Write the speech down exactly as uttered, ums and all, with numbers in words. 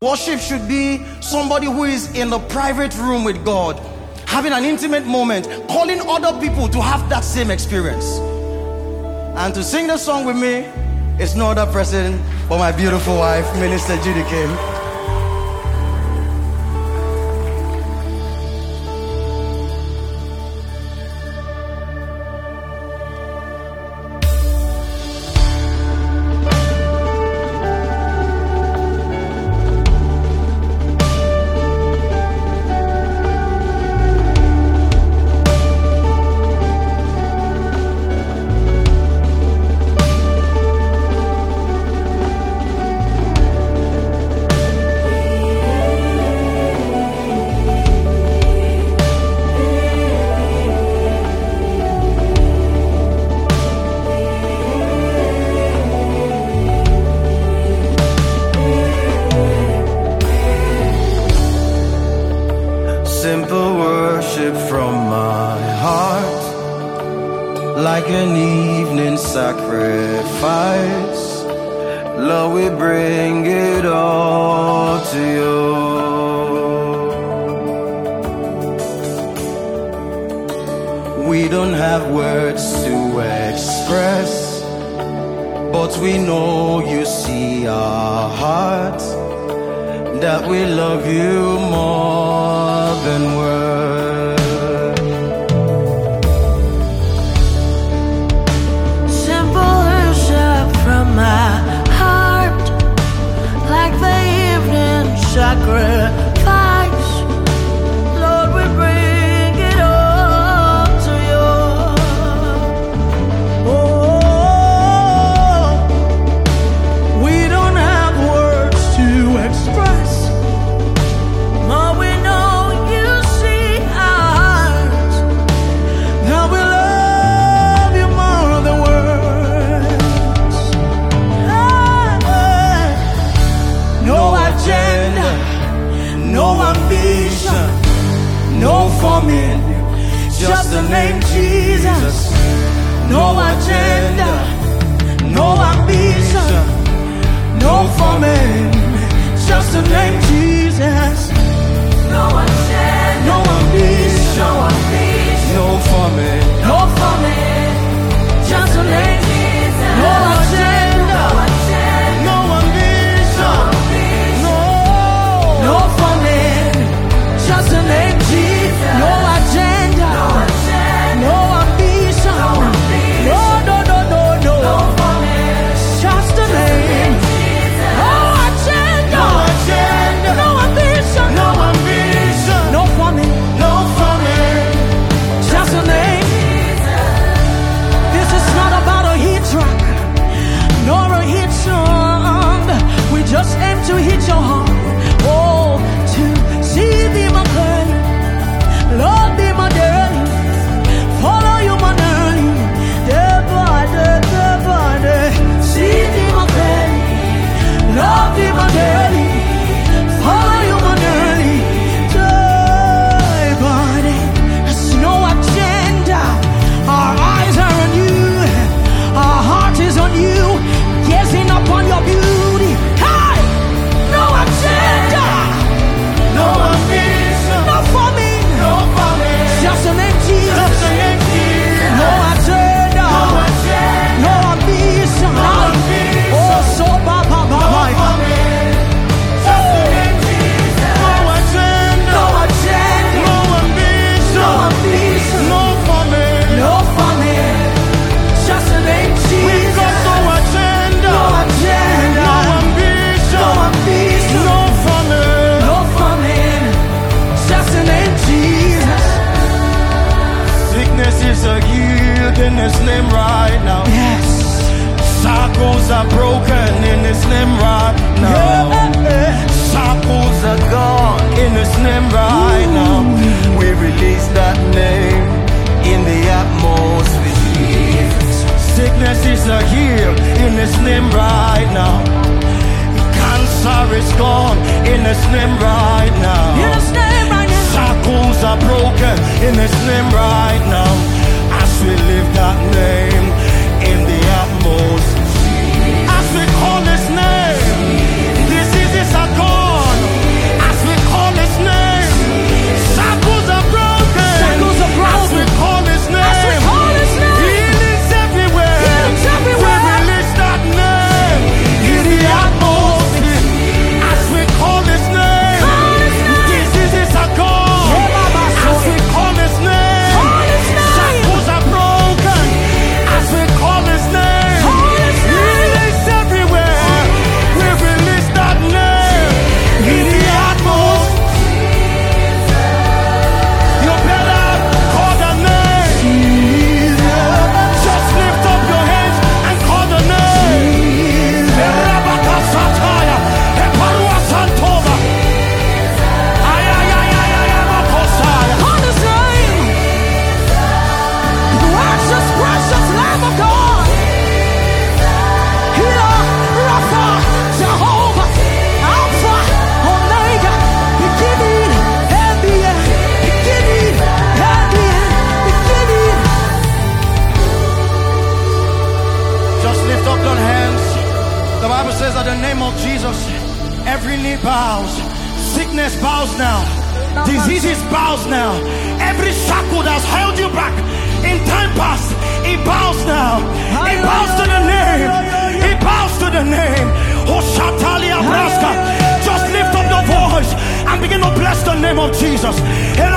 Worship should be somebody who is in the private room with God, having an intimate moment, calling other people to have that same experience. And to sing the song with me is no other person but my beautiful wife, Minister Judy Kim. Simple worship from my heart, like an evening sacrifice. Lord, we bring it all to you. We don't have words to express, but we know you see our hearts, that we love you more than words. Simple worship from my heart, like the evening sacrifice. Lord, we bring it all to you. Oh, we don't have words to express, But we know you see our hearts, that we love you more than words. Hey, no agenda, no ambition, no forming, just the name Jesus. No agenda, no ambition, no forming, just the name Jesus. no agenda, No ambition, no ambition, No forming, no forming, just the name Jesus. No agenda, no agenda, no ambition, no, no forming, just the name Jesus. No agenda, no agenda, no ambition, no ambition, no, no, no, no, no no, forming, just the name. Jesus. No agenda, no agenda, no ambition, no ambition, no forming, no forming, just the name. This is not about a hit track, nor a hit song. We just aim to hit your heart. Oh, to see thee my girl, Lord be my girl, follow you my girl, day by day, day by day. See thee my girl, Lord be my girl, follow you my girl, day by day. There's no agenda. Our eyes are on you, our heart is on you, gazing upon your beauty. Hey! No agenda, no ambition, no forming, no forming, just the name Jesus. No agenda, no agenda, no ambition, no ambition. Oh, so ba ba ba ba. Just the name Jesus. No agenda, no agenda, no ambition, no ambition, no forming, no forming. Just the name Jesus. We got no agenda, no agenda, no ambition, no ambition, no forming, no forming. Just the name Jesus. sickness is a healed in His name right now. Yes. Shackles are broken in His name right now. Shackles are gone in His name right now. We release that name in the atmosphere. Sickness is a healed in His name right now. Cancer is gone in His name right now. In His name right now. Shackles are broken in His name right now. As we lift that name in the atmosphere, as we call His name, diseases are gone. Just lift up your hands. The Bible says that the name of Jesus, every knee bows. Sickness bows now. Diseases bows now. Every shackle that's held you back in time past, it bows now. It bows to the name. It bows to the name. Hoshatalia Braska. Just lift up your voice and begin to bless the name of Jesus.